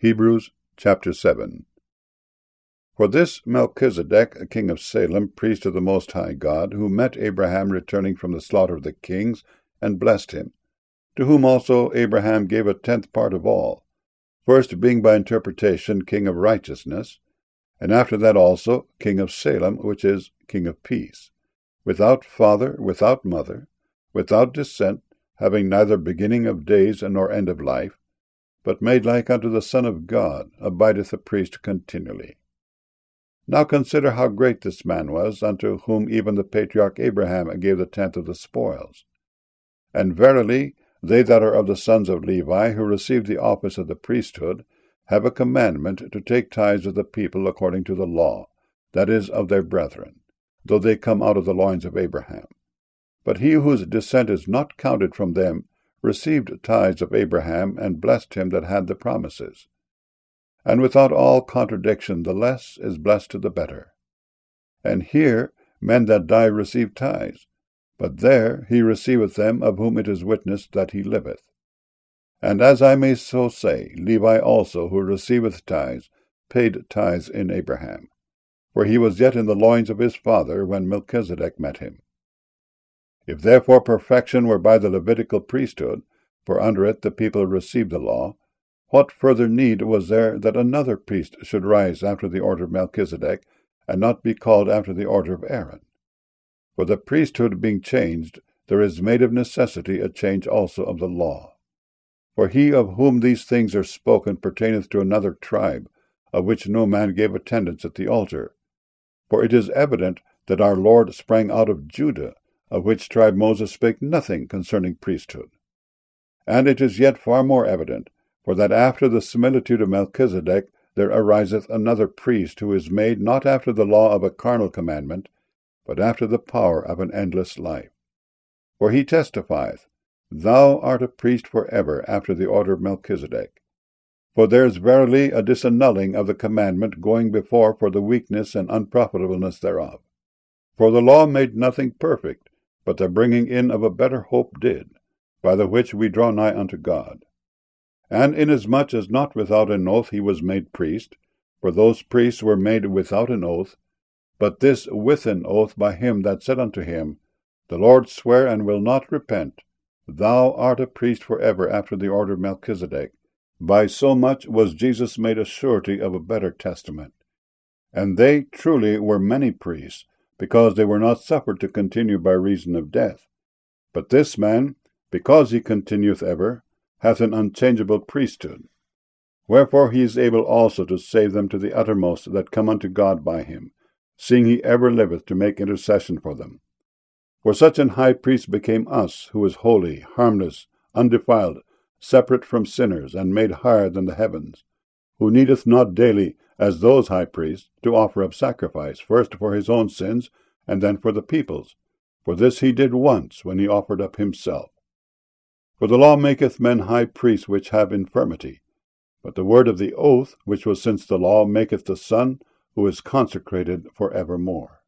Hebrews chapter 7. For this Melchizedek, king of Salem, priest of the Most High God, who met Abraham returning from the slaughter of the kings, and blessed him, to whom also Abraham gave a tenth part of all, first being by interpretation king of righteousness, and after that also king of Salem, which is king of peace, without father, without mother, without descent, having neither beginning of days nor end of life, but made like unto the Son of God, abideth a priest continually. Now consider how great this man was, unto whom even the patriarch Abraham gave the tenth of the spoils. And verily, they that are of the sons of Levi, who receive the office of the priesthood, have a commandment to take tithes of the people according to the law, that is, of their brethren, though they come out of the loins of Abraham. But he whose descent is not counted from them received tithes of Abraham, and blessed him that had the promises. And without all contradiction the less is blessed to the better. And here men that die receive tithes, but there he receiveth them of whom it is witnessed that he liveth. And as I may so say, Levi also, who receiveth tithes, paid tithes in Abraham, for he was yet in the loins of his father when Melchizedek met him. If therefore perfection were by the Levitical priesthood, for under it the people received the law, what further need was there that another priest should rise after the order of Melchizedek, and not be called after the order of Aaron? For the priesthood being changed, there is made of necessity a change also of the law. For he of whom these things are spoken pertaineth to another tribe, of which no man gave attendance at the altar. For it is evident that our Lord sprang out of Judah, of which tribe Moses spake nothing concerning priesthood. And it is yet far more evident, for that after the similitude of Melchizedek there ariseth another priest, who is made not after the law of a carnal commandment, but after the power of an endless life. For he testifieth, Thou art a priest for ever, after the order of Melchizedek. For there is verily a disannulling of the commandment going before for the weakness and unprofitableness thereof. For the law made nothing perfect, but the bringing in of a better hope did, by the which we draw nigh unto God. And inasmuch as not without an oath he was made priest, for those priests were made without an oath, but this with an oath by him that said unto him, The Lord sware and will not repent, Thou art a priest for ever after the order of Melchizedek. By so much was Jesus made a surety of a better testament. And they truly were many priests, because they were not suffered to continue by reason of death. But this man, because he continueth ever, hath an unchangeable priesthood. Wherefore he is able also to save them to the uttermost that come unto God by him, seeing he ever liveth to make intercession for them. For such an high priest became us, who is holy, harmless, undefiled, separate from sinners, and made higher than the heavens, who needeth not daily, as those high priests, to offer up sacrifice, first for his own sins, and then for the people's. For this he did once, when he offered up himself. For the law maketh men high priests which have infirmity, but the word of the oath, which was since the law, maketh the Son, who is consecrated for evermore.